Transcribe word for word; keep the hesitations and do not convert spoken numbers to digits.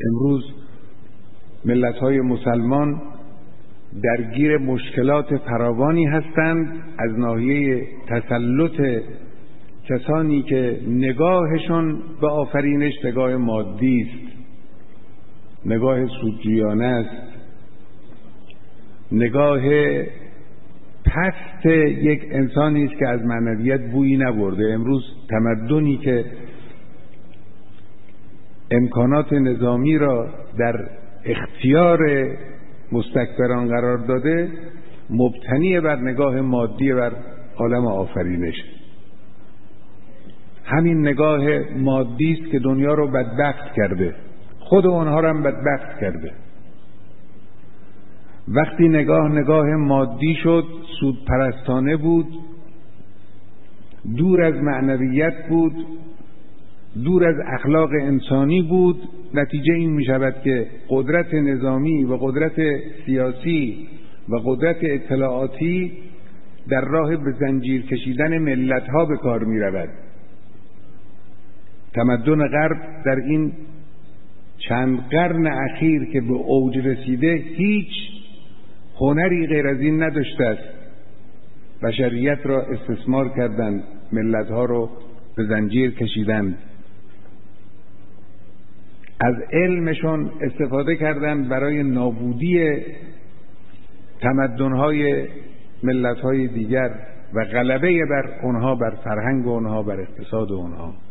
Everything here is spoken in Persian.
امروز ملت‌های مسلمان درگیر مشکلات فراوانی هستند از ناحیه تسلط کسانی که نگاهشون به آفرینش نگاه مادی است، نگاه سودجویانه است، نگاه پست یک انسانی است که از معنویت بویی نبرده. امروز تمدنی که امکانات نظامی را در اختیار مستکبران قرار داده، مبتنی بر نگاه مادی بر عالم آفرینش. همین نگاه مادی است که دنیا رو بدبخت کرده، خود اونها رو هم بدبخت کرده. وقتی نگاه نگاه مادی شد، سود پرستانه بود، دور از معنویت بود، دور از اخلاق انسانی بود، نتیجه این می شود که قدرت نظامی و قدرت سیاسی و قدرت اطلاعاتی در راه به زنجیر کشیدن ملت ها به کار می رود. تمدن غرب در این چند قرن اخیر که به اوج رسیده هیچ هنری غیر از این نداشته است. بشریت را استثمار کردند، ملت ها رو به زنجیر کشیدند، از علمشون استفاده کردند برای نابودی تمدن‌های ملت‌های دیگر و غلبه بر اونها، بر فرهنگ اونها، بر اقتصاد اونها.